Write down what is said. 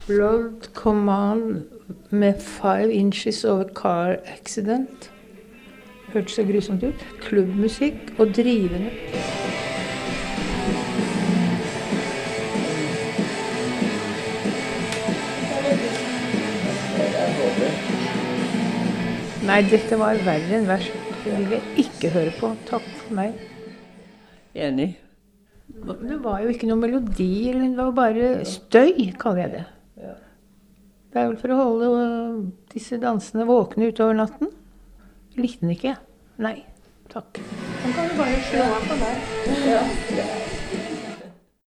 Blood Command med 5 inches over car accident. Hørtes så grusomt ut. Klubbmusikk og drivende. Nei, dette var verre enn verst. Det vil jeg ikke høre på. Takk for meg. Enig. Det var jo ikke noe melodi, det var bare støy, kaller jeg det. Det er vel for å holde disse dansene våkne utover natten. Likte den ikke? Nei, takk. Den kan du bare slå av på deg. Ja.